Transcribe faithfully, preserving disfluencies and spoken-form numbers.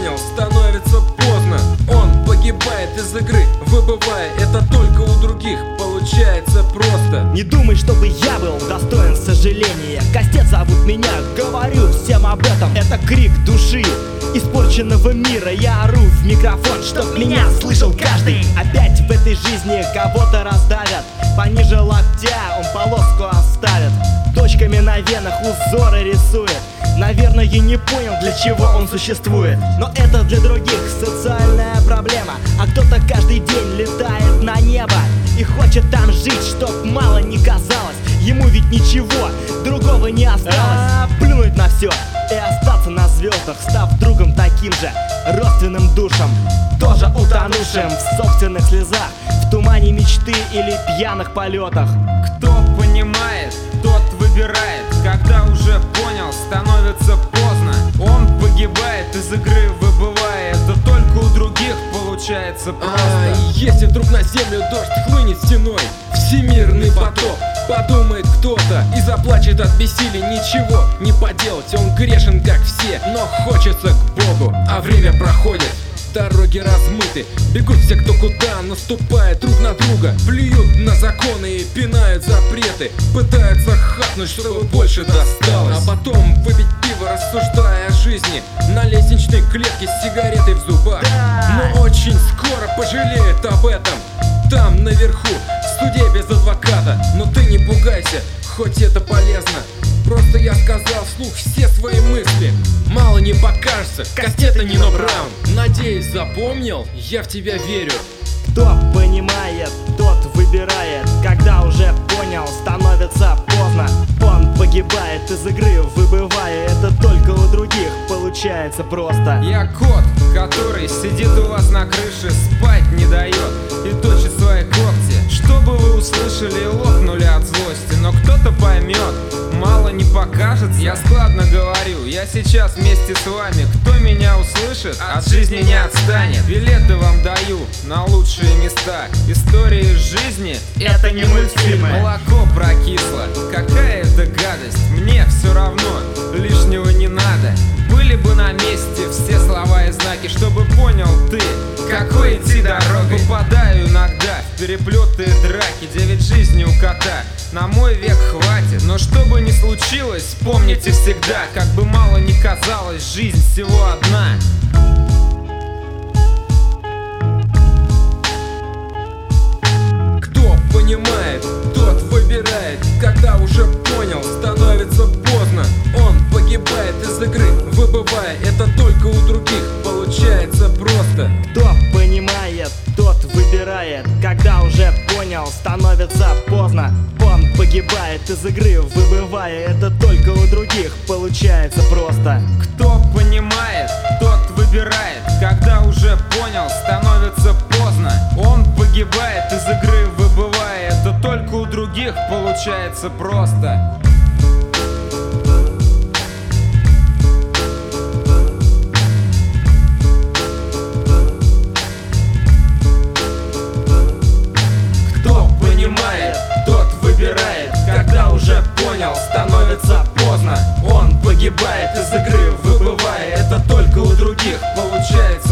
понял, становится поздно. Он погибает из игры, выбывая, это только у других получается просто. Не думай, чтобы я был достоин сожаления. Кастет зовут меня, говорю всем об этом. Это крик души испорченного мира. Я ору в микрофон, чтоб меня слышал каждый. Опять в этой жизни кого-то раздавят. Пониже локтя он полоску оставит. Точками на венах узоры рисует. Наверное, не понял, для чего он существует. Но это для других социальная проблема. А кто-то каждый день летает на небо и хочет там жить, чтоб мало не казалось. Ему ведь ничего другого не осталось. А, плюнуть на все и остаться на звездах, став другом таким же, родственным душам, тоже утонувшим в собственных слезах, в тумане мечты или пьяных полетах. Кто понимает, тот выбирает. Когда уже понял, становится поздно. Он погибает из игры, выбывая. Это только у других получается просто. А, если вдруг на землю дождь хлынет стеной, всемирный потоп, подумает кто-то и заплачет от бессилия. Ничего не поделать, он грешен как все, но хочется к Богу, а время проходит. Дороги размыты, бегут все кто куда, наступая друг на друга, плюют на законы и пинают запреты, пытаются хапнуть, чтобы больше досталось, а потом выпить пиво, рассуждая о жизни на лестничной клетке с сигаретой в зубах. Но очень скоро пожалеет об этом там наверху, в суде без адвоката. Но ты не пугайся, хоть это полезно. Просто я сказал вслух все свои мысли. Мало не покажется, Кастета Нино Браун. Надеюсь, запомнил, я в тебя верю. Кто понимает, тот выбирает. Когда уже понял, становится поздно. Он погибает из игры, выбывая. Это только у других получается просто. Я кот, который сидит у вас на крыше, спать не дает и точит свои когти, чтобы вы услышали и лопнули от злости. Но кто-то поймет, мало не покажется. Я складно говорю, я сейчас вместе с вами. Кто меня услышит, от жизни не отстанет. Билеты вам даю на лучшие места. Истории жизни — это не мультфильмы. Молоко прокисло, какая это гадость. Мне все равно, лишнего не надо. Были бы на месте все слова и знаки, чтобы понял ты, какой идти дорогой. Попадаю иногда в переплеты и драки. Девять жизней у кота, на мой век хватит. Но что бы ни случилось, помните всегда, как бы мало ни казалось, жизнь всего одна. Кто понимает, тот выбирает. Когда уже понял, становится поздно. Он погибает из игры, выбывая. Это только у других получается просто. Кто понимает, тот выбирает. Когда уже понял, становится поздно. Он погибает из игры, выбывая. Это только у других получается просто. Кто понимает, тот выбирает. Когда уже понял, становится поздно. Он погибает из игры, выбывая. Это только у других получается просто. Когда уже понял, становится поздно. Он погибает из игры, выбывая. Это только у других получается